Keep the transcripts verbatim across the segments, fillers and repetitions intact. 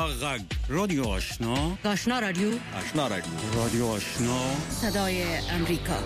غږ رادیو آشنا آشنا رادیو آشنا رادیو رادیو آشنا صدای امریکا.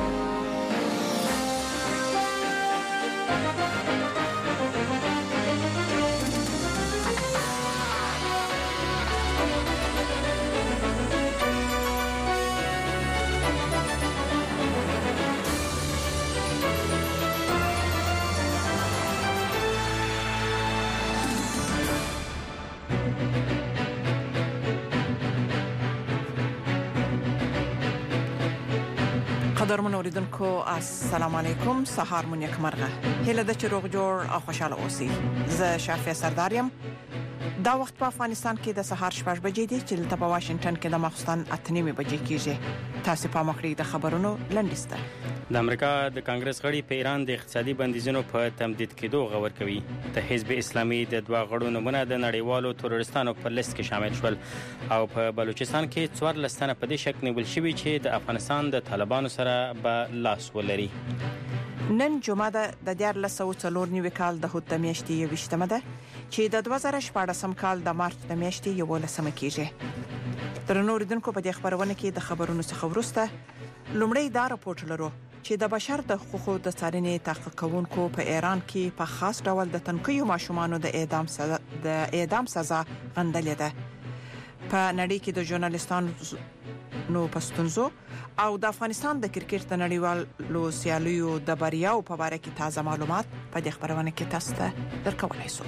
قدرمن اوریدونکو السلام علیکم، سهار مون یک مرغه هله د چروغ جوړ او خوشاله اوسئ. زه شافعه سردارم. دا وخت په افغانستان کې د سهار شپږ بجې دي چې په واشنگټن کې د ماخستن اته نیمه بجې کېږي. تاسو په مخکې د خبرونو لنډیسته. د امریکا د کانګرس غړي په ایران د اقتصادي بندیزونو په تمدید کېدو غور کوي. د حزب اسلامي د دوه غړو نمونه د نړیوالو تروریستانو په لیست کې شامل شول او په بلوچستان کې څوارلس لسنه په دې شک نیول شوي چې د افغانستان د طالبانو سره به لاس ولري. نن جمعه د دیار لسو څلور نیو کال د هوت میاشتې یوشتمه ده چې د دوه زره شپږم کال د مارچ د میاشتې یولسمه کېږي. تر نور دونکو په دې خبرونه کې د خبرونو څخه ورسته لومړی دا راپورټ لرو چې د بشر د حقوقو د څارنې تحقیق کوونکو په ایران کې په خاص ډول د تنکیو ماشومانو د اعدام سزا د اعدام سزا غندلې ده. په نړۍ کې د ژورنالیستانو نو پستونزو او د افغانستان د کرکټ د نړیوالو سیالیو د بریاو په اړه کې تازه معلومات په دې خبرونه کې تاسو ته درکولای شو.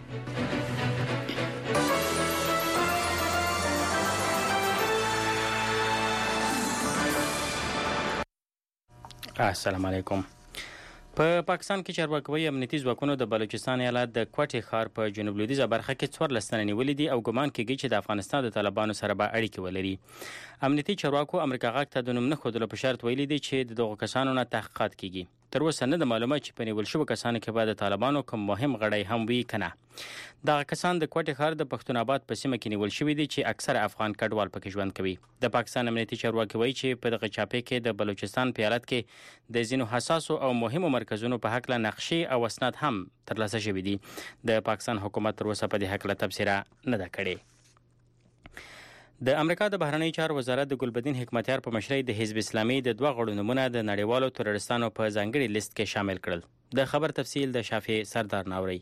السلام علیکم. په پاکستان کې چارواکي امنیتي ځواکونو د بلوچستان ایالت د کوټې ښار په جنوب لویدیځه برخه کې څوارلس تنه نیولې دي او ګمان کېږي چې د افغانستان د طالبانو سره به اړیکې ولري. امنیتي چارواکو امریکا غاک ته د نوم نه ښودلو په شرط ویلي دي چې د دغو کسانو نه تحقیقات کیږي. تر اوسه نه د معلومه چې په نیول شوو کسانو کې به د طالبانو کوم مهم غړی هم وي کنه. دغه کسان د کوټې ښار د پښتون آباد په سیمه کې نیول شوي دي چې اکثر افغان کډوال پکې ژوند کوي. د پاکستان امنیتي چارواکي وایي چې په دغه چاپې کې د بلوچستان په ایالت کې د ځینو حساسو او مهمو مرکزونو په حق له نقشې او اسناد هم ترلاسه شوي دي. د پاکستان حکومت تر اوسه په دې حق له تبصره نه ده کړې. د امریکا د بهرنیو چارو وزارت د ګلبدین حکمتیار په مشرۍ د حزب اسلامي د دوه غړو نمونه د نړیوالو تروریستانو په ځانګړي لیست کې شامل کړل. د خبر تفصیل د شافعي سردار ناوري.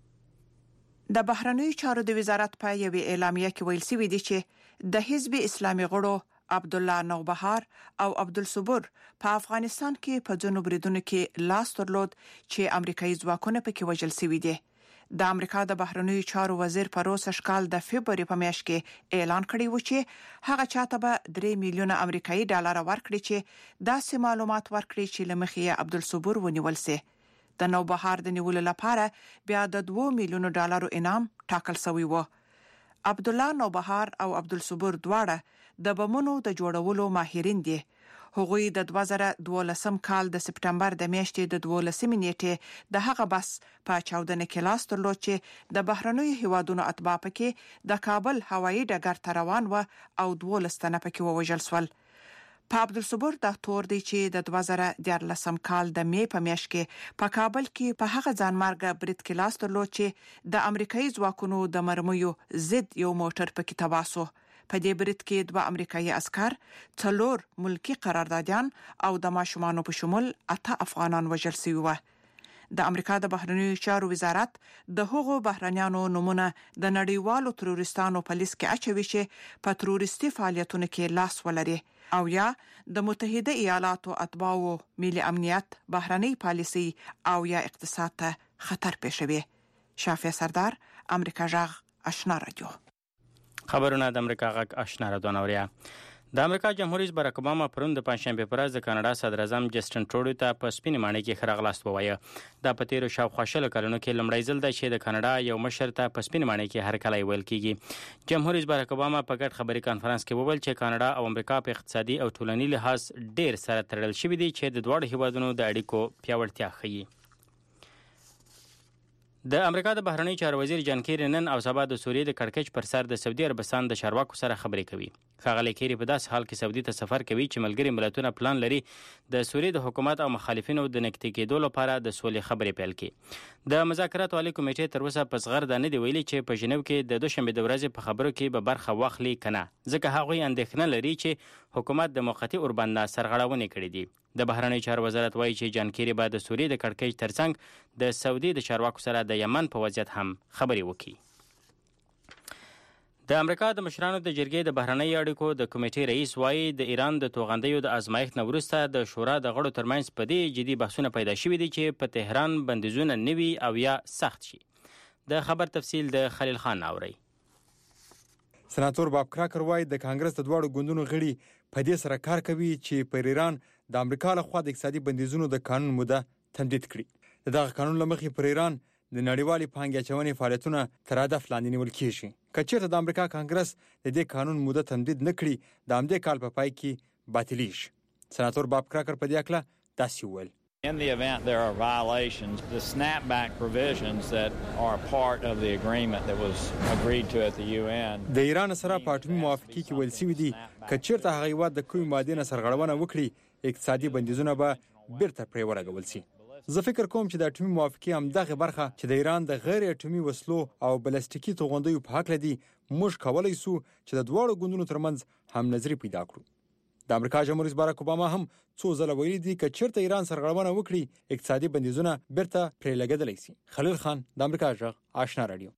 د بهرنیو چارو د وزارت په یوه اعلامیه کې ویل شوی دی چې د حزب اسلامي غړو عبدالله نوبهار او عبدالصبور په افغانستان کې په جنوب بریدونو کې لاس درلود چې امریکایي ځواکونه پکې وژل شوي دي. د امریکا د بهرنیو چارو وزیر پروس اشکال د فبراير په میاشت کې اعلان کړی و چې هغه چاته به درې میلیونه امریکایي ډالر ورکړي چې داسې معلومات ورکړي چې لمخې عبدالصبور ونیول سي. د نوبهار د نیولو لپاره بیا د دوه میلیونو ډالرو انعام ټاکل شوی و. عبد الله نوبهار او عبدالصبور دواړه د بمونو د جوړولو ماهرین دي. هغوی د دوه زره دولسم کال د سپټمبر د میاشتې د دولسمې نیټې د هغه بس په چاودنه کې لاس درلود چې د بهرنیو هیوادونو اتباع پکې د کابل هوایي ډګر ته روان و او دولس تنه پکې ووژل شول. په عبدالصبور د تور دی چې د دوه زره دیارلسم کال د می په میاشت کې په کابل کې په هغه ځانمرګه برید کې لاس درلود چې د امریکایي ځواکونو د مرمیو ضد یو موټر پکې تباه شو. په دې برید کې دوه امریکایي عسكر، څلور ملکی قراردادیان او د ماشومانو په شمول اته افغانان وژل شوي و. د امریکا د بهرنیو چارو وزارت د هغو بهرنیانو نمونه د نړیوالو تروریستانو په لیست کې اچوي چې په تروریستي فعالیتونو کې لاس ولري او یا د متحده ایالاتو اتباعو ملي امنیت، بهرنی پالیسي او یا اقتصاد ته خطر پېښوي. شافعه سردار، امریکا جغ آشنا رادیو. خبرونه د امریکا غږ آشنا رادیو نوریا. د امریکا جمهور رئیس باراک اوباما پرون د پنځشنبه پر ورځ د کاناډا صدر اعظم جسټن ټروډو ته په سپینې ماڼۍ کې خرغلاست ووایه. دا په تیرو شاوخوا شلو کلونو کې لومړی ځل دی چې د کاناډا یو مشر ته په سپینې ماڼۍ کې هرکلی ویل کیږي. جمهور رئیس باراک اوباما په ګډ خبري کانفرنس کې وویل چې کاناډا او امریکا په اقتصادي او ټولنیز لحاظ ډیر سره تړل شوي دي چې د دواړو هیوادونو د اړیکو پیاوړتیا ښیي. د امریکا د بهرنی چارو وزیر جان کیری نن او سبا د سوریې د کړکېچ پر سر د سعودي عربستان د چارواکو سره خبرې کوي. ښاغلی کیری په داس حال کې سعودي ته سفر کوي چې ملګري ملتونه پلان لري د سوریې د حکومت او مخالفینو د نږدې کېدو لپاره د سولې خبرې پیل کړي. د مذاکراتو عالی کمیټې تر اوسه په صغر دا نه دی ویلي چې په ژنیو کې د دوشنبې د ورځې په خبرو کې به برخه واخلي کنه، ځکه هغوی اندېښنه لري چې حکومت د موقتي اوربند نه سرغړونې کړې دي. د بهرنی چارو وزارت وایي چې جان کیری به د سوریې د کړکېچ ترڅنګ د سعودي د چارواکو سره د یمن په وضعیت هم خبرې وکړي. د امریکا د مشرانو د جرګې د بهرنۍ اړیکو د کمیټې رئیس وایي د ایران د توغندیو د ازمایښت نه وروسته د شورا د غړو ترمنځ په دې جدي بحثونه پیدا شوي دي چې په تهران بندیزونه نوي او یا سخت شي. د خبر تفصیل د خلیل خان اوري. سناتور باب کراکر وایي د کانګرس د دواړو ګوندونو غړي په دې سره کار کوي چې پر ایران د امریکا له خوا د اقتصادي بندیزونو د قانون موده تمدید کړي. د دغه قانون له مخې پر ایران د نړیوالې پانګې اچونې فعالیتونه تر هدف لاندې نیول کېږي. که چېرته د امریکا کانګرس د دې قانون موده تمدید نه کړي، د همدې کال په پای کې باطلیږي. سناتور باب کراکر په دې اړه داسې وویل: In the event there are violations, the snapback provisions that are part of the agreement that was agreed to at the U N. د ایران سره په اټومي موافقې کې ویل شوي دي که چېرته هغه هیواد د کومې مادې نه سرغړونه وکړي، اقتصادي بندیزونه به بیرته پرې ولګول شي. زه فکر کوم چې د اټومي موافقې همدغه برخه چې د ایران د غیر اټومي وسلو او بلستیکي توغندیو په هکله دي، موږ کولی سو چې د دواړو ګوندونو ترمنځ هم نظري پیدا کړو. د امریکا جمهور رئیس باراک اوباما هم څو ځله ویلي دي که چېرته ایران سرغړونه وکړي، اقتصادي بندیزونه بیرته پرې لګېدلی شي. خلیل خان، د امریکا غږ، آشنا رادیو.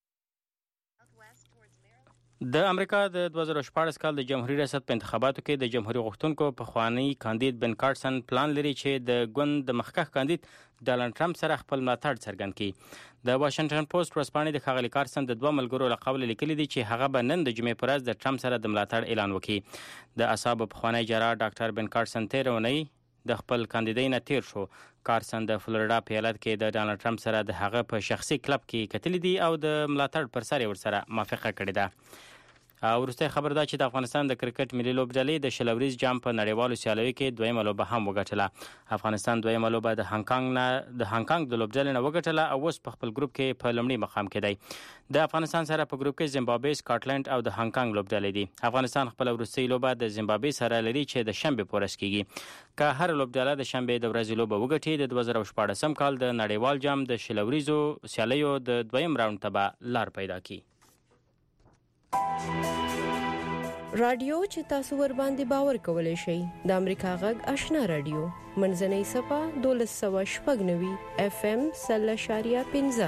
د امریکا د دوه زره شپاړس کال د جمهوریت ریاست په انتخاباتو کې د جمهوریت غوښتونکو پخوانی کاندید بن کارسن پلان لري چې د ګوند د مخکښ کاندید ډانلډ ټرمپ سره خپل ملاتړ څرګند کړي. د واشنگټن پوسټ ورځپاڼې د ښاغلي کارسن د دوه ملګرو له قبله لیکلي دي چې هغه به نن د جمعې په ورځ د ټرمپ سره د ملاتړ اعلان وکړي. د اعصابو پخوانی جراح ډاکټر بن کارسن تېره اونۍ د خپل کاندیدۍ نه تیر شو. کارسن د فلوریډا په ایالت کې د ډانلډ ټرمپ سره د هغه په شخصي کلب کې کتلي دي او د ملاتړ پر سر یې ورسره موافقه کړې ده. او وروستی خبر دا چې د افغانستان د کرکټ ملي لوبډلې د شل اوریز جام په نړیوالو سیالیو کې دویمه لوبه هم وګټله. افغانستان دویمه لوبه د هانګ نه د هانګ د لوبډلې نه وګټله او اوس په خپل ګروپ کې په لومړي مقام کې دی. د افغانستان سره په ګروپ کې زیمبابوې، سکاټلند او د هانګ لوبډلې دي. افغانستان خپل وروستۍ لوبه د زیمبابوې سره لري چې د شنبې په ورځ کېږي. که هر لوبډله د شنبې د ورځې لوبه وګټي، د دوه زره شپاړسم کال د نړیوال جام د شل اوریزو سیالیو د دویم راوند ته به لار پیدا کړي. رادیو چې تاسو ور باندې باور کولای شئ د امریکا غږ آشنا رادیو منځنۍ صفه دولس سوه شپږ نوي اف ام سل اشاریه پنځه.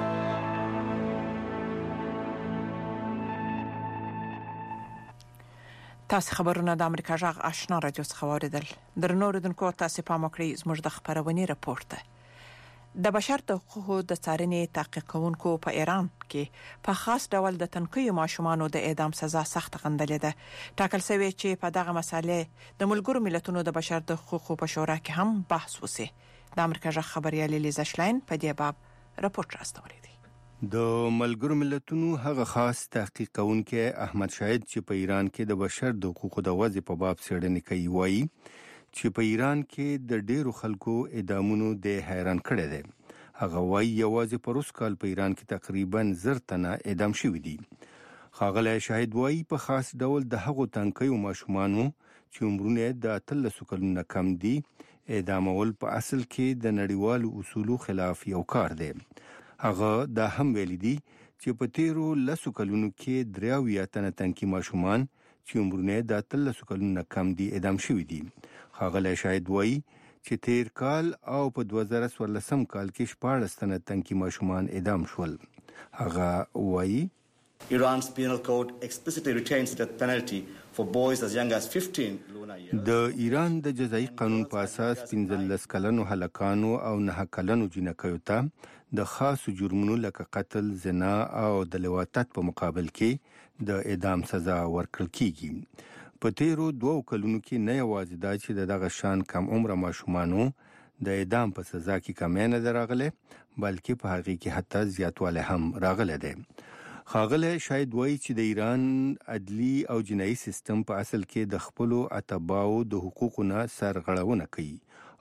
تاسو خبرونه د امریکا غږ آشنا رادیو څخه واوریدل. درنو اوریدونکو، تاسو پام وکړئ زموږ د خبرونې راپور ته. د بشر د حقوقو د څارنې تحقیق کوونکو په ایران کې په خاص ډول د تنکیو ماشومانو د اعدام سزا سخت غندلې ده. ټاکل شوی چې په دغه مسالې د ملګرو ملتونو د بشر د حقوقو په شورا کې هم بحث وشي. د امریکا غږ خبريال لیزا شلاین په دې باب راپورټ راستولی دی. د ملګرو ملتونو هغه خاص تحقیق کوونکی احمد شاهد چې په ایران کې د بشر د حقوقو د وضع په باب څېړنې کوي وایي چې په ایران کې د ډیرو خلکو اعدامونو د حیران کړي دي. هغه وایي یوازې په روس کال په ایران کې تقریبا زر تنه اعدام شوي دي. ښاغلی شاهد وایي په خاص ډول د هغو تنکیو ماشومانو چې عمرونه د اتلسو کلونو نه کم دي اعدامول په اصل کې د نړیوالو اصولو خلاف یو کار دی. هغه دا هم ویلي دي چې په تیرو لسو کلونو کې درې اویا تنه تنکي ماشومان چې عمرونه د اتلسو کلونو نه کم دي اعدام شوي دي. ښاغلی شاهد وایي چې تیر کال او په دوه زره څوارلسم کال کې شپاړس تنه تنکي ماشومان اعدام شول. هغه وایي Iran's penal code explicitly retains the death penalty for boys as young as fifteen lunar years. د ایران د جزایي قانون په اساس پنځلس کلنو هلکانو او نه کلنو جنکیو ته د خاصو جرمونو لکه قتل، زنا او د لواطت په مقابل کې د اعدام سزا ورکړل کیږي. په تیرو دوو کلونو کې نه یوازې دا چې د دغه شان کم عمره ماشومانو د اعدام په سزا کې کمی نه ده راغلی، بلکې په هغې کې حتی زیاتوالی هم راغلی دی. ښاغلی شاید وایي چې د ایران عدلي او جنایي سیستم په اصل کې د خپلو اتباعو د حقوقو نه سرغړونه کوي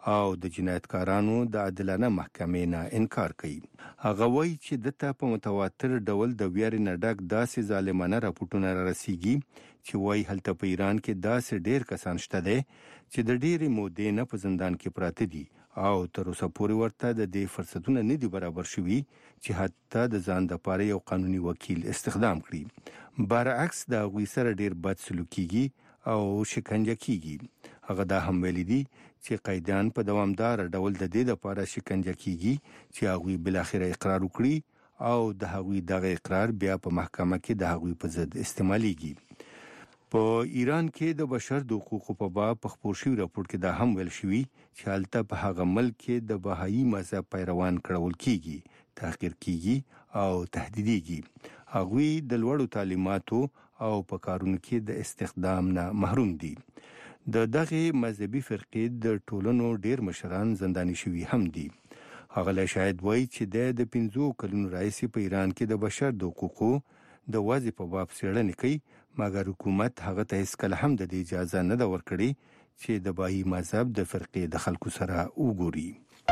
او د جنایتکارانو د عادلانه محکمې نه انکار کوي. هغه وایي چې دته په متواتر ډول د ویارې نه ډک داسې ظالمانه راپورټونه رسیږي چې وایي هلته په ایران کې داسې ډیر کسان شته دي چې د ډېرې مودې نه په زندان کې پراته دي او تر اوسه پورې ورته د دې فرصتونه نه دي برابر شوي چې حتی د ځان دپاره یو قانوني وکیل استخدام کړي. برعکس د هغوی سره ډیر بد سلوک کیږي او شکنجه کیږي. هغه دا هم ویلي دي چې قیدیان په دوامدار ډول د دې لپاره شکنجه کیږي چې هغوی بلاخره اقرار وکړي او د هغوی دغه اقرار بیا په محکمه کې د هغوی په ضد استعماليږي. په ایران کې د بشر د حقوقو په باب په خپور شوي راپور کې دا هم ویل شوي چې هلته په هغه ملک کې د بهایي مذهب پیروان کړول کیږي، تحقیر کیږي او تهدیدېږي. هغوی د لوړو تعلیماتو او په کارونو کې د استخدام نه محروم دي. د دغه مذهبي فرقې د ټولنو ډیر مشران زنداني شوي هم دي. هغه شاید وایي چې د پنځو کلونو راهیسې په ایران کې د بشر د حقوقو د وضع په باب څېړنې کوي، مګر حکومت هغه ته هیڅکله هم د دې اجازه نه ده ورکړې چې د بهایي مذهب د فرقې د خلکو سره وګوري.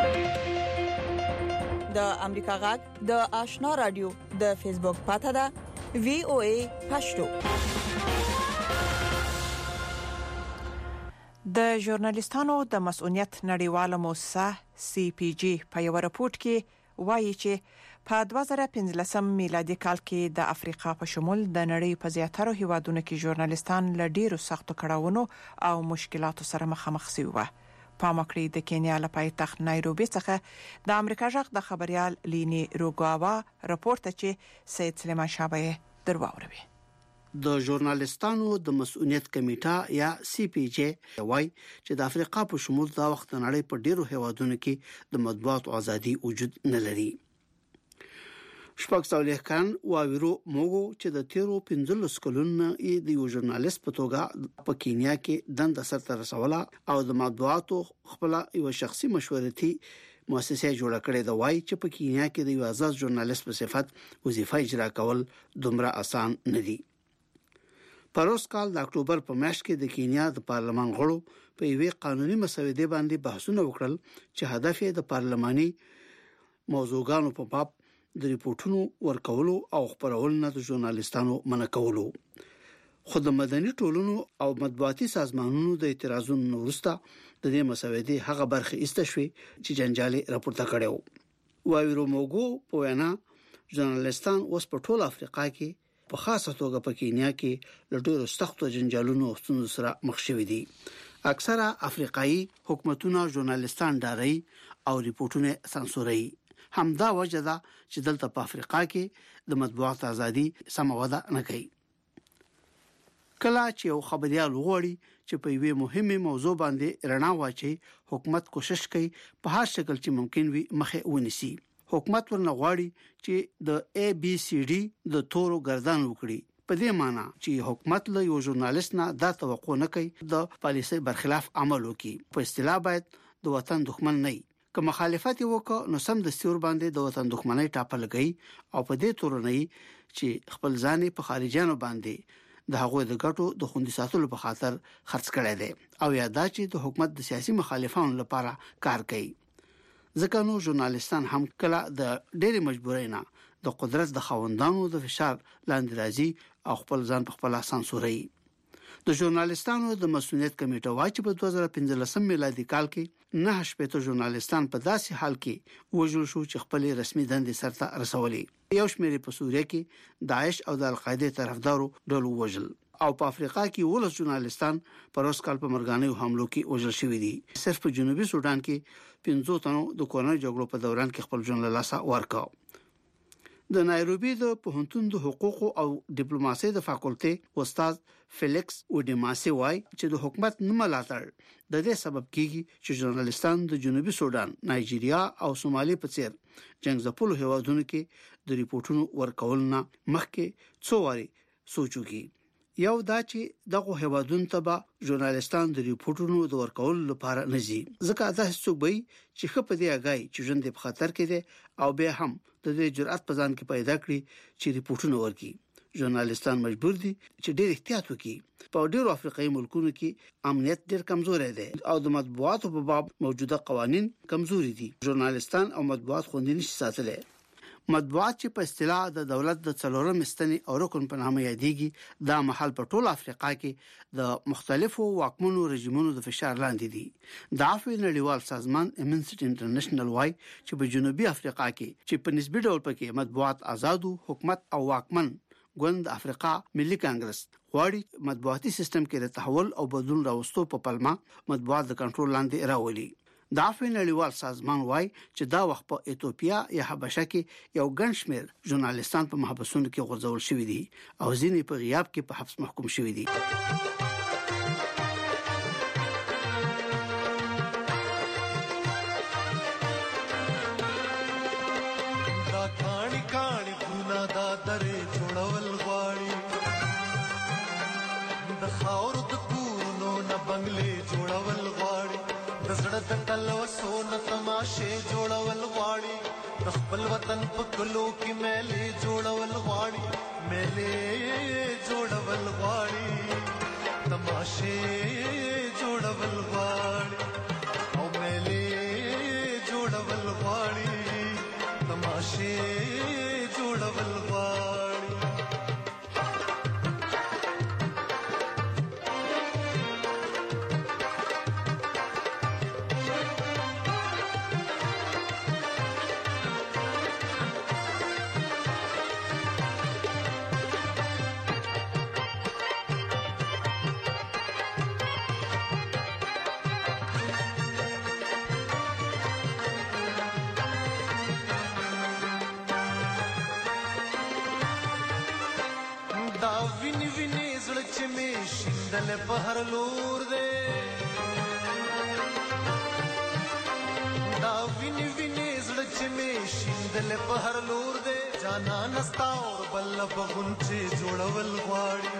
د امریکا غږ د آشنا رادیو د فیسبوک پاڼه ده وی او ای پښتو. د ژورنالیستانو د مسؤلیت نړیواله موسسه سی پی جی په یو راپورټ کې وایي چې په دوه زره پنځلسم میلادي کال کې د افریقا په شمول د نړۍ په زیاتره هیوادونو کې ژورنالیستان له ډیرو سختو کړاوونو او مشکلاتو سره مخامخ شوي وو. په مکړی د کینیا له پایتخت نایروبي څخه د امریکا ژغ د خبريال لینی روګاوا راپورټ چې سید سلیمان شابه درواوروي. د ژورنالیستانو د مسؤلیت کمیټه یا سی پی جی وايي چې د افریقا په شمول دا وخت نړۍ په ډیرو هیوادونو کې د مطبوعاتو ازادي وجود نه لري. شپږ سوه کان واویرو موغو چې د تیرو پنځلس کلونو د یو ژورنالیست په توګه په کینیا کې دند سره رسوله او د مطبوعاتو خپل یو شخصي مشورتي مؤسسه جوړه کړې ده. وايي چې په کینیا کې د یو آزاد ژورنالیست په صفت وظیفه اجرا کول دومره آسان نه دي. پروس کال د اکتوبر په میاشت کې د کینیا د پارلمان غړو په یوې قانوني مسودې باندې بحثونه وکړل چې هدف یې د پارلماني موضوعاتو په باب د ریپورتونو ورکولو او خبرولو نه د ژورنالیستانو منع کولو. خو د مدني ټولنو او مطبوعاتي سازمانونو د اعتراضونو وروسته د دې مسودې هغه برخه ایسته شوې چې جنجالي راپورته کړو. واویرو موغو په وینا ژورنالیستان اوس په ټول افریقا کې په خاصه توګه په کینیا کې له ډېرو سختو جنجالونو او ستونزو سره مخ شوي دي. اکثره افریقایي حکومتونه ژورنالیستان ډاري او ریپورتونه سانسوري. همدا وجه ده چې دلته په افریقا کې د مطبوعات ازادي سم وده نه کوي. کله چې یو خبريال وغوړي چې په یوه مهمه موضوع باندې رڼا واچي، حکومت کوشش کوي په هر شکل چې ممکن وي مخه ونیسي. حکومت ورنه غواړي چې د ای بی سی ډي د تورو گردان وکړي. په دې معنی چې حکومت له یو ژورنالیست نه دا توقع نه کوي د پالیسي برخلاف عمل وکړي. په اصطلاح باید د وطن دښمن نه وي. که مخالفت وکړي نو سم د ستور باندې د وطن دښمنۍ ټاپه لګي او په دې تور نه چې خپل ځان په خارجانو باندې د هغوی د ګټو د خوندي ساتلو په خاطر خرڅ کړي دي او یا دا چې د حکومت د سیاسي مخالفانو لپاره کار کوي. ځکه نو ژورنالیستان هم کله د ډېرې مجبورۍ نه د قدرت د خاوندانو د فشار لاندې راځي او خپل ځان په خپل سانسوري. د ژورنالیستانو د مسؤلیت کمیټه وايي چې په دوه زره پنځلسم میلادي کال کې نه شپږ ژورنالیستان په داسې حال کې وژل شو چې خپل رسمي دندې سرته رسولي. یو شمېر په سوریه کې داعش او د القاعده طرفدارو ډلو وژل او په افریقا کې ولس ژورنالیستان په روس کال په مرګانه حملو کې وژل شوي دي. صرف په جنوبي سودان کې پنځه تنو د کورنۍ جګړو په دوران کې خپل ژوند له لاسه ورکاو. د نایروبي د پوهنتون د حقوق او ډیپلوماسي د فاکولټي استاد فلیکس وډیماسي وايي چې د حکومت نه ملاتړ د دې سبب کیږي چې ژورنالیستان د جنوبي سودان، نایجیریا او سومالي په څیر جنگځپلو هیوادونو کې د ریپورتونو ورکول نه مخکې څو واري سوچوږي. یو دا چې دغه هیوادونو ته به ژورنالیستان د ریپورتونو د ورکول لپاره نزي. ځکه دا هیڅوک به چې خپه دی اگای چې ژوند په خطر کې دی او به هم د دې جرأت په ځان کې پیدا کړی چې ریپورتونه ورکړي. ژورنالستان مجبور دي چې ډېر احتیاط وکړي. په ډېرو افریقایي ملکونو کې امنیت ډېر کمزوري دی او د مطبوعاتو په باب موجوده قوانين کمزوري دي. ژورنالستان او مطبوعات خوندي نشي ساتلای. مطبوعات چې په اصطلاح د دولت د څلورم مستنی او رکن په نامه یادېږي دا محل په ټول افریقا کې د مختلفو واکمنو رژیمونو د فشار لاندې دي. د عفوي نړیوال سازمان امنسټي انټرنیشنل وايي چې په جنوبي افریقا کې چې په نسبي ډول پکې مطبوعات آزادو حکومت او واکمن ګوند افریقا ملي کانګرس غواړي مطبوعاتي سیستم کې د تحول او بدلون راوستو په پلمه مطبوعات د کنټرول لاندې راولي. د عفوي نړیوال سازمان وايي چې دا وخت په ایتوپیا یا حبشه کې یو ګڼ شمېر ژورنالستان په محبسونو کې غورځول شوي دي او ځینې په غیاب کې په حبس محکوم شوي دي. دا کانی کانی ګنا دا درې جوړول غواړي د خاور د کورونو نه بنگلې جوړول غواړي د زړه د تلوسو نه تماشې جوړول غواړي د خپل وطن په کلو کې میلې جوړول غواړي میلې جوړول غواړي تماشې جوړول غواړي او میلې جوړول غواړي تماشې جوړول غواړي. دل بهر لور دے دا ویني ویني زړه چې مې شیندل بهر لور دے جانا نستا اور بل بغونچې جوړول غواړي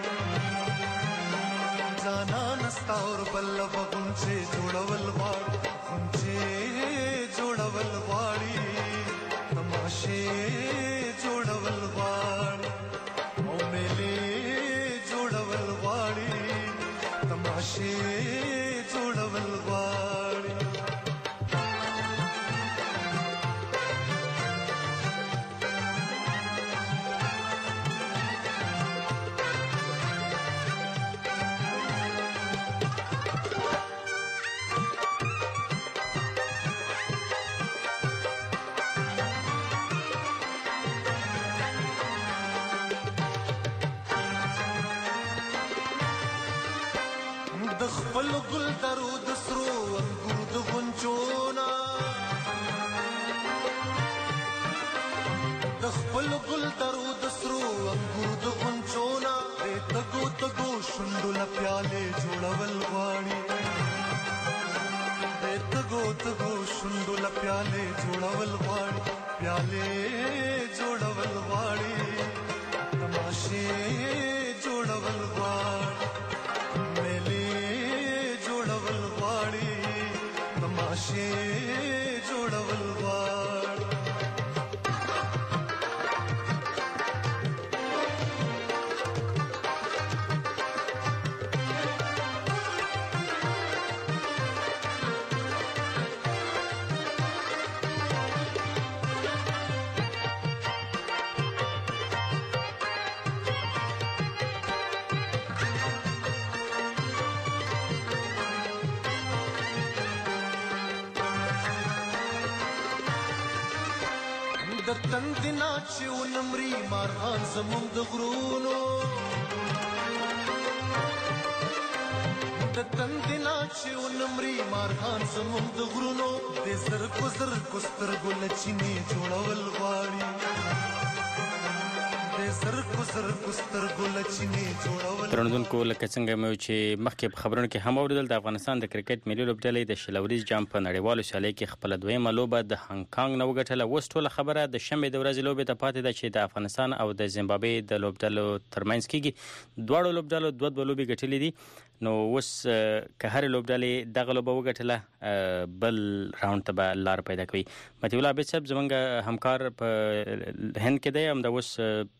جانا نستا اور بل بغونچې جوړول غواړي غونچې جوړول غواړي تماشې جوړول غواړي او میلې جوړول غواړي تماشې جوړول غواړي. د خپل ګل درو د سرو انګور د غنچونا د خپل ګل درو د سرو انګور د غنچونا د تګو تګو شوندو ل پیاله جوړول غواړي د تګو تګو شوندو ل پیاله جوړول غواړي پیاله جوړول غواړي تماشې جوړول غواړي تماشې جوړول غواړي. د تندنا چې ونمري مارغان زموږ د غرونو د تندنا چې ونمري مارغان زموږ د غرونو د زرکو زرکو سترګو لچینې جوړول غواړي د زرکو زرکو سترګو لچینې جوړول. ترنځونکو لکه څنګه مې چې مخکې په خبرونو کې هم اوریدل د افغانستان د کرکټ ملي لوبډلې د شلوريز جام په نړیوالو سیالیو کې خپل دویمه لوبه د هانګ کانګ نه وګټله. اوس ټوله خبره د شنبې د ورځې لوبې ته پاتې ده چې د افغانستان او د زیمبابوې د لوبډلو ترمنځ کېږي. دواړو لوبډلو دوه دوه لوبې ګټلې دي. نو اوس که هر لوبډلې دغه لوبه وګټله بل راوند ته به لار پیدا کوي. متي الله عبید صاحب زمونږ همکار په هند کې دی، هم د اوس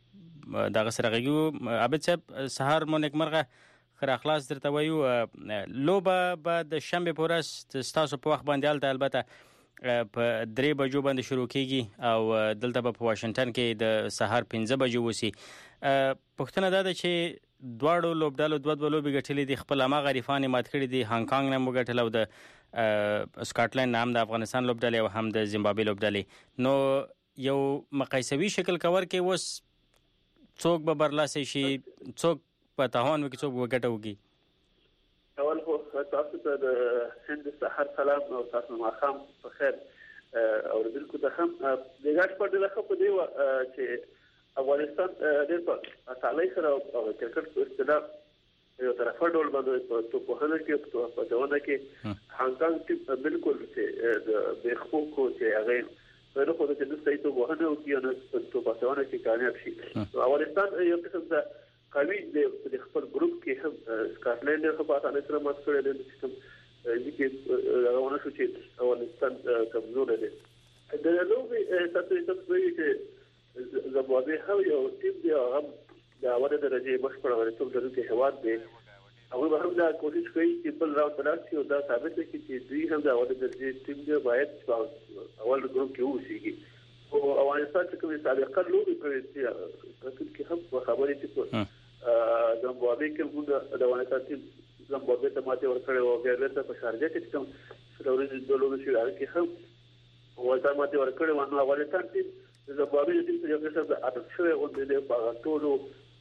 دغه سره غږیو عابد صاحب سهار مو نیکمرغه خیر اخلاص درته وایو لوبه به د شنبه په ورځ ستاسو په وخت باندې هلته البته په درې بجو باندې شروع کیږي او دلته به په واشنگټن کې د سهار پنځه بجو وسی پښتنه دا ده چې دواړو لوبډالو دوه دوه لوبې ګټلې دي خپل هغه غریفان مات کړي دي هانګ کانګ نه مو ګټل او د سکاټلند نام د افغانستان لوبډالې او هم د زیمبابوې لوبډالې نو یو مقایسوي شکل کور کې وس څوک به برلاسي شي څوک په تاوان وکړي څوک به ګټه وکړي اول خو تاسو ته د هند سحر سلام او تاسو ماښام په خیر او دلته ته هم د ګټ په دغه په دی چې افغانستان ډېر په اسانۍ سره او کرکټ په اصطلاح یو طرفه ډول باندې په توپخانه کې په ځوانه کې هانګ کانګ ټیم بالکل چې د بخو کو چې هغه نو خو د دې ستې ته وهنه او کې نو په ځوانه کې کامیاب شي افغانستان یو قسم د قوي د خپل ګروپ کې هم سکاټلند په اسانۍ سره مات کړی دی چې چې روانه شو چې افغانستان کمزور دی د لوبي تاسو ته وایي چې زموږ هو یو ټیم دی هغه د اوله درجه مشکل ورته درته هواد دی هغه به هم دا کوشش کوي چې بل راوند تراشي او دا ثابت کړي چې دوی هم د اوله درجه ټیم دی باید اول ګروپ کې ووسیږي او افغانستان چې کومه سابقه لوبي کړې چې کې هم خبرې چې زموږ کې موږ د افغانستان ټیم زموږ ته ماته ورکړې او بیا ورته په شارجه کې کوم څلوري د لوبي شي هغه کې هم ورته ماته ورکړې ونه افغانستان ټیم زموږ د دې یو څه د اټکشوي او د په ټولو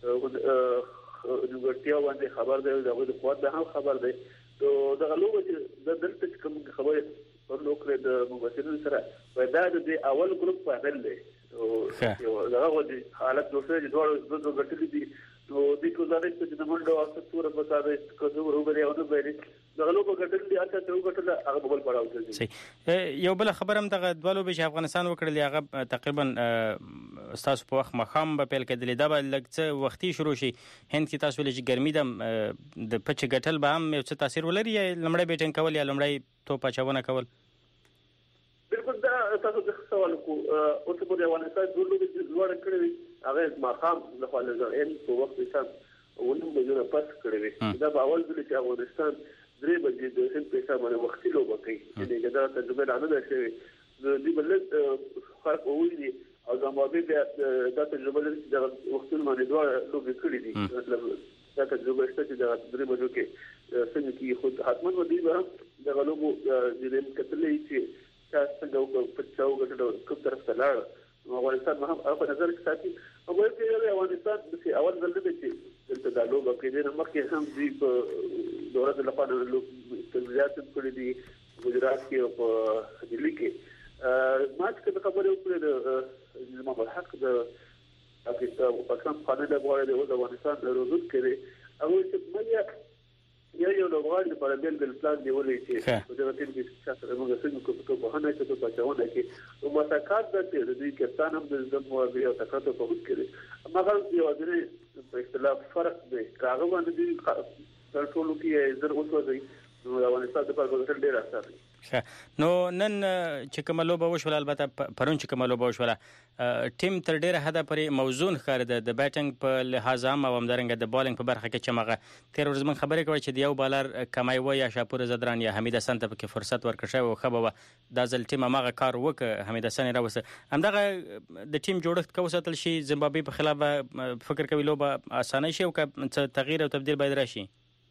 د ورتیا باندې خبر دی دا د قوت به هم خبر دی نو دا لوبه چې د دلته کوم خبره پر لوکره د مباشرین سره پیدا د اول ګروپ په اړه دی او دا هغه د حالت دوسره د دوه دوه غټلې دي نو د کوزارې چې د منډو او څوره په تاسو کوم ورغلي او نو بیري دا لوبه غټلې دي اته څو غټل هغه بل پړاو دي صحیح یو بل خبر هم دغه دوه لوبې چې افغانستان وکړل هغه تقریبا تاسو په وخت مخام په پیل کې د لیدا بل لګڅ وختي شروع شي هند کې تاسو لږ ګرمي د د پچ غټل به هم یو څه تاثیر ولري لمړی بیټینګ کول یا لمړی توپ اچونه کول بالکل دا تاسو د سوال کو او څه په افغانستان د لوبې لوړ کړی هغه مخام د خپل ځای په وخت کې ولوم بجونه پاس کړی دا په اول ځل چې افغانستان درې بجې د هند په حساب باندې وختي لوبه کوي چې دا تجربه نه ده شوی د دې بل فرق وایي او زموږ بیا دا تجربه لري چې د وختونو باندې دوه لوبې کړې دي مطلب دا تجربه شته چې د درې بجو کې څنګه کې خود حتمان ودی به د غلوبو د دې کتلې چې تاسو څنګه په چاو غټو کوم طرف ته لاړ افغانستان هم په نظر کې ساتي او وایي چې افغانستان د اول ځل دی چې دلته د لوبه کې د مخکې هم دی په دوره د لپاره لوبې تنظیمات کړې دي ګجرات کې او په دلی کې ماته کې خبرې وکړې د محمد حق د پاکستان قانون د غواړي د افغانستان د روزوت کړي هغه چې ملي یا یو لوغړ په بل بل پلان دی ولې چې د وطن کې څه موږ څنګه کوو په بهانه کې په پچاونه کې او مساکات د دې کپتان هم د زموږ او تکاتو په وخت کې مګر یو د په اختلاف فرق دی هغه باندې ټول کې زر اوسوځي نو افغانستان د پرګوتل ډیر اثر نو نن چې کومه لوبه وشول البته پرون چې کومه لوبه وشول ټیم تر ډیره حد پرې موزون خار د بیټینګ په لحاظ هم او همدارنګه د بالینګ په برخه کې چې مغه تیر ورځ من خبرې کوي چې د یو بالر کمای و یا شاپور زدران یا حمید حسن ته په فرصت ورکړ او خبره د ځل ټیم هغه کار وک حمید حسن راوسه همدغه د ټیم جوړښت کو ساتل شي زیمبابوې په خلاف فکر کوي لوبه اسانه شي او ک تغییر او تبديل باید راشي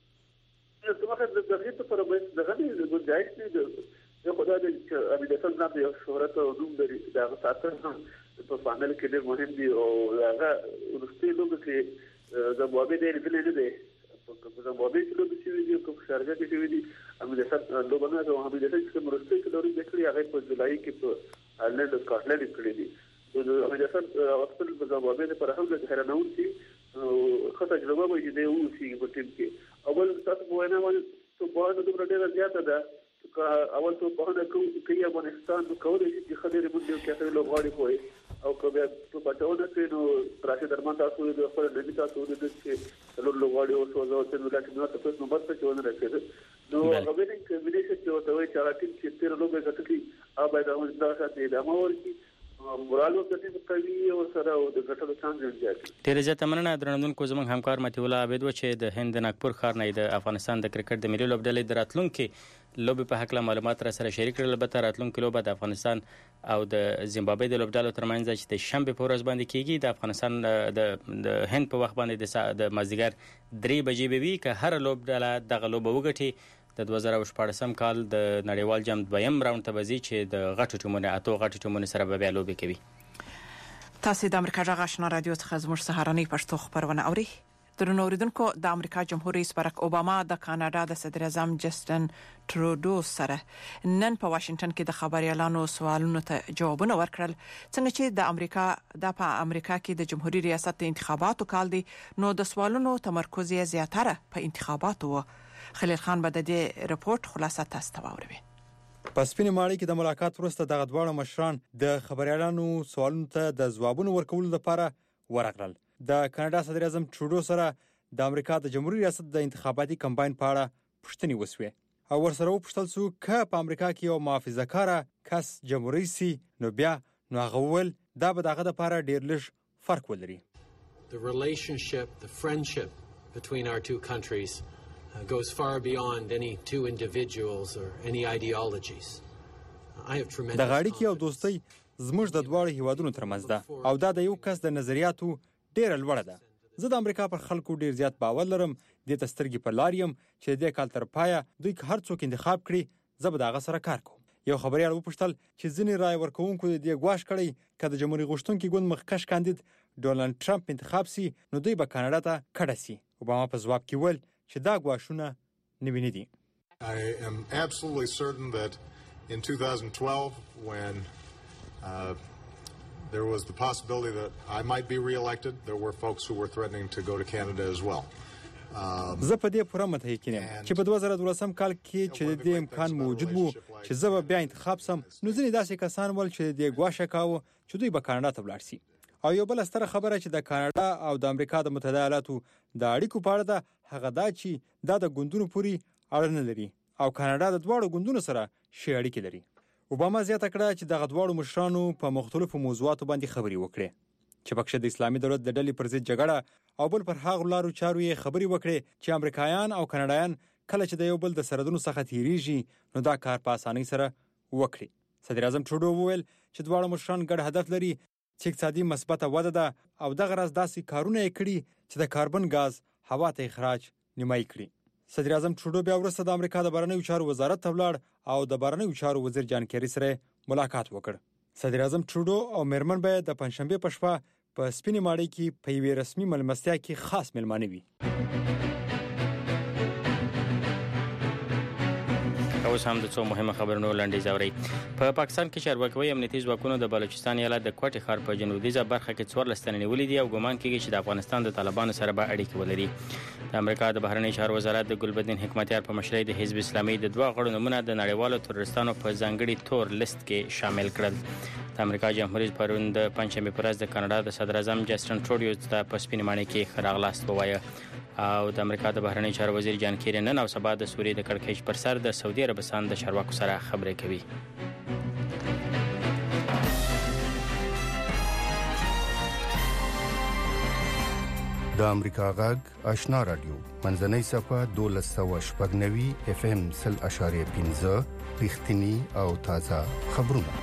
څه د تغییر پر باندې دغه د ګنجائش دی یو خدای دې چې ابي د څنګه د یو شهرت او نوم لري دا ساتل هم په فانل کې ډېر مهم دي او هغه ورستي لوبه کې د بوابې دې لري نه دی په زموږ کې لوبې چې ویډیو په شارجه کې ویډیو ابي د څنګه لوبه نه او ابي د څنګه ورستي کې لوري دکړي هغه په جولای کې په هالند سکاټلند کې کړی دي نو ابي د څنګه خپل په زموږ په هم د حیرانون شي او خطا تجربه وایي دی او شي په ټیم کې اول تاسو وایي نه ته په هغه د ډېر زیاته ده اول ته په هغه کې افغانستان کولای شي چې خبرې مونږ کې اخر لوغړی کوي او کبه په پټاونه کې نو راشي درمان تاسو د خپل د تاسو د چې لور لوغړی او سوزو ته نو لکه نو تاسو نو بس چې ونه راځي نو هغه دې کې ملي چې ته وایي چې راټیم چې تیر لوګه کټکی او باید موږ دا ساتي د امور کې مورال ورته قوي او سره او د ګټلو چانس زیات دي. ډېر زیات مننه درنوونکو زموږ همکار متي الله عبید و چې د هند ناګپور ښار نه د افغانستان د کرکټ د ملي لوبډلې د راتلونکي لوبې په حق له معلومات را سره شریک کړل. البته راتلونکي لوبه د افغانستان او د زیمبابوې د لوبډلو ترمنځ چې د شنبه په ورځ باندې کیږي. د افغانستان د د هند په وخت باندې د مازدیګر درې بجې به وي که هر لوبډله دغه لوبه وګټي. د دوه زره شپاړسم کال د نړیوال جام دویم راوند ته وځي چې د غټو ټیمونو اتو غټو ټیمونو سره به بیا لوبې کوي. تاسو د امریکا غږ آشنا رادیو څخه زموږ سهارنۍ پښتو خبرونه اورئ. درنو اوریدونکو، د امریکا جمهور رئیس برک اوباما د کاناډا د صدر اعظم جسټن ټرودو سره نن په واشنگټن کې د خبريالانو سوالونو ته جوابونه ورکړل. څنګه چې د امریکا د په امریکا کې د جمهوریت ریاست د انتخاباتو کال دی، نو د سوالونو تمرکز یې زیاتره په انتخاباتو و. خلیل خان به د دې رپورت خلاصه تاسو ته وړاندې. په سپینې ماړۍ کې د ملاقات وروسته دغه دواړه مشران د خبريالانو سوالونو ته د ځوابونو ورکولو لپاره ورغلل. د کاناډا صدر اعظم ټرودو سره د امریکا د جمهوریت ریاست د انتخاباتي کمپاین په اړه پوښتنې وسوې او ورسره وپوښتل شو چې په امریکا کې یو محافظه‌کاره کس جمهوریت سي نو بیا نو هغه ول دا به دغه لپاره ډیر لږ فرق ولري. The relationship, the friendship between our two countries uh, goes far beyond any two individuals or any ideologies. I have tremendous د غاړي کې او دوستۍ زموږ د دواړو هیوادونو ترمنځ ده او دا د یو کس د نظریاتو ډیر لوړه ده. زه د امریکا پر خلکو ډیر زیات باور لرم. د تسترګي پر لاریم چې د کال تر پایا دوی هر څوک انتخاب کړي زه به دغه سره کار کوم. یو خبريال وپوښتل چې ځینې رائے ورکوونکو د ګواښ کړي چې د جمهوریت غوښتونکو ګوند مخکښ کاندید ډونالد ټرمپ انتخاب سي نو دوی به کاناډا ته کډه سي. اوباما په ځواب کې ویل چې دا ګواښونه نوي نه دي. I am absolutely certain that in two thousand twelve when uh, there was the possibility that I might be re-elected, there were folks who were threatening to go to Canada as well. زه په دې پوره متحد کینم چې په دوه زره دولسم کال کې چې د دې امکان موجود وو چې زه به بیا انتخاب سم نو ځینې داسې کسان ول چې د ګواښه کاوه چې دوی به کاناډا ته ولاړ شي. او یو بل ستره خبره چې د کاناډا او د امریکا د متحده ایالاتو د اړیکو په اړه ده هغه دا چې دا د ګوندونو پوری اړه نه لري او کاناډا د دواړو ګوندونو سره شی اړیکې لري. اوباما زیاته کړه چې دغه دواړو مشرانو په مختلفو موضوعاتو باندې خبرې وکړې چې پکښې د اسلامي دولت د ډلې پر ضد جګړه او بل پر هغو لارو چارو یې خبرې وکړې چې امریکایان او کاناډایان کله چې د یو بل د سرحدونو څخه تیریږي نو دا کار په اسانۍ سره وکړي. صدر اعظم ټرودو وویل چې دواړه مشران ګډ هدف لري چې اقتصادي مثبته وده ده او دغه راز داسې کارونه یې کړي چې د کاربن غاز هوا ته اخراج نیمایي کړي. صدر اعظم ټرودو بیا وروسته د امریکا د بهرنیو چارو وزارت ته ولاړ او د بهرنیو چارو وزیر جان کیری سره ملاقات وکړ. صدر اعظم ټرودو او میرمن به د پنځشنبه په شپه په سپینې ماړۍ کې په یوې رسمي ملمستیا کې خاص مېلمانه وي. اوس هم د څو مهمه خبرونو لاندې زوري. په پاکستان کې چارواکي امنیتي ځواکونو د بلوچستان ایالت د کوټي ښار په جنوبي برخه کې څوار لستنې نیولې دي او ګومان کیږي چې د افغانستان د طالبانو سره به اړیکې ولري. د امریکا د بهرنی چارو وزارت د ګلبدین حکمتیار په مشرۍ د حزب اسلامي د دوه غړو نمونه د نړیوالو تروریستانو په ځانګړي تور لیست کې شامل کړل. د امریکا جمهوریت پرون د پنځمې پر ورځ د کاناډا د صدر اعظم جسټن ټرودو ته په سپینې ماڼۍ کې خراغلاست ووایه او د امریکا د بهرنی چارو وزیر جان کیری نن او سبا د سوریې د کړکېچ پر سر د سعودي عربستان د چارواکو سره خبرې کوي. د امریکا غږ آشنا رادیو منځنۍ صفه دولس سوه شپږ نوي اف ام سل اشاریه پنځه رښتینی او تازه خبرونه.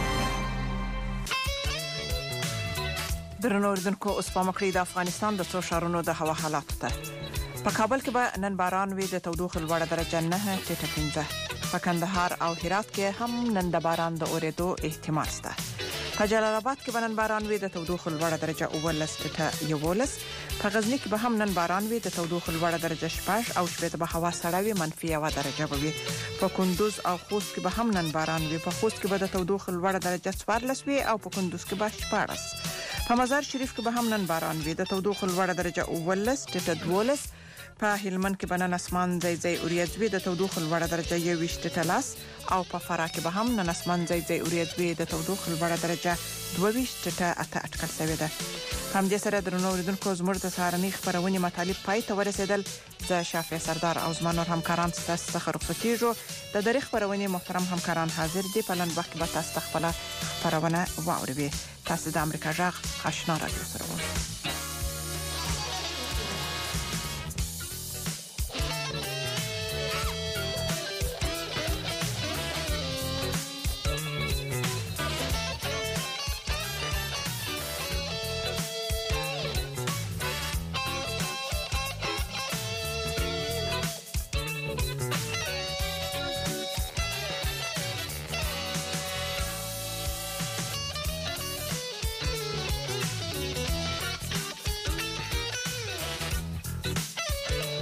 درنو اوریدونکو، اوس په مکړی د افغانستان د څو ښارونو د هوا حالات ته. په کابل کې به نن باران وي د تودوخې لوړه درجه نه ټیټه پنځه. په کندهار او هرات کې هم نن د باران د اورېدو احتمال شته. په جلال آباد کې به نن باران وي د تودوخې لوړه درجه اوولس ټیټه یوولس. په غزنی کې به هم نن باران وي د تودوخې لوړه درجه شپږ او شپږ به هوا سړه وي منفي یو درجه به وي. په کندوز او خوست کې به هم نن باران وي. په خوست کې به د تودوخې لوړه درجه څوارلس وي او په کندوز کې به شپاړس. په مزار شریف کې به هم نن باران وي د تودوخې لوړه درجه اوولس ټیټه دولس. په هلمند کې بنن اسمان ځای ځای اوریځوي د تودوخه لوړه درجه یو ویشت ټلاس او په فراه کې به هم نن اسمان ځای ځای اوریځوي د تودوخه لوړه درجه دوه ویشت ټه اته اټکل شوې ده. هم دې سره درنو اوریدونکو زموږ د سهارنۍ خبرونه مطالب پای ته ورسېدل. زه شافعي سردار او زما نور همکاران ستاسو څخه رخصتېږو. د درې خبرونه محترم همکاران حاضر دي په لن وخت به تاسو خپل خبرونه واورئ. تاسو د امریکا جغ آشنا رادیو سره